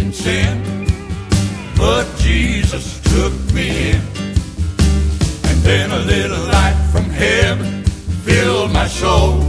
in sin, but Jesus took me in. And then a little light from heaven filled my soul.